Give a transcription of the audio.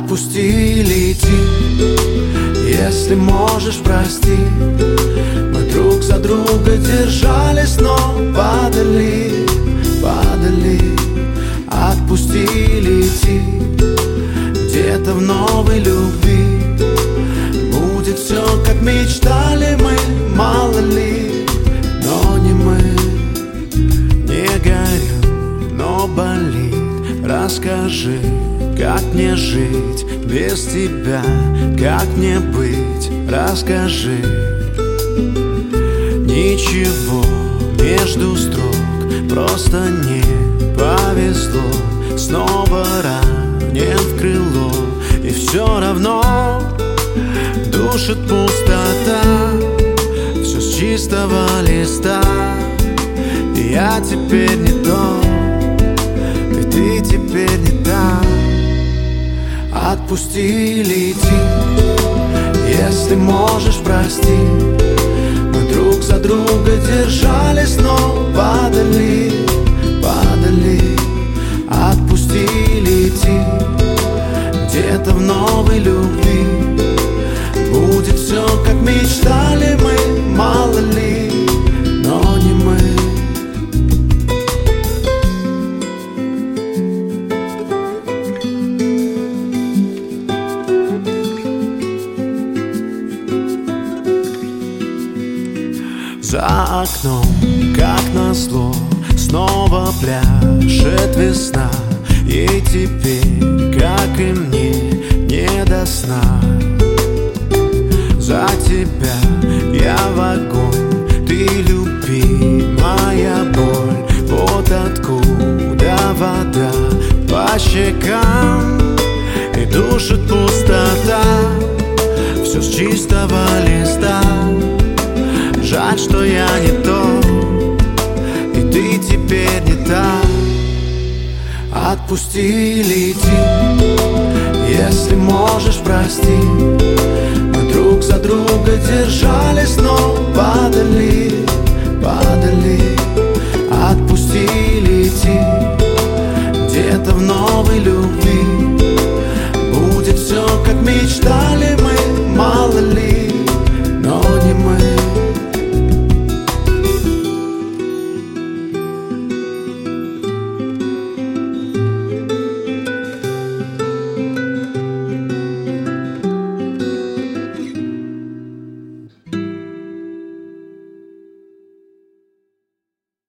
Отпусти, лети, если можешь, прости. Мы друг за друга держались, но падали, падали. Отпусти, лети, где-то в новой любви будет все, как мечтали мы, мало ли. Но не мы, не горю, но болит. Расскажи, как мне жить без тебя, как мне быть, расскажи. Ничего между строк, просто не повезло. Снова ранен в крыло, и все равно душит пустота. Все с чистого листа, и я теперь не тот, и ты теперь не та. Отпусти, лети, если можешь, прости. Мы друг за друга держались, но падали, падали. Отпусти, лети, где-то в новой любви будет все, как мечтали мы, мало ли. Но не мы. За окном, как назло, снова пляшет весна. И теперь, как и мне, не до сна. За тебя я в огонь, ты любимая боль. Вот откуда вода по щекам, и душит пустота. Все с чистого листа. Жаль, что я не тот, и ты теперь не та. Отпусти, лети, если можешь, прости. Мы друг за друга держались, но падали, падали. Отпусти, лети, где-то в новой любви будет все, как мечтали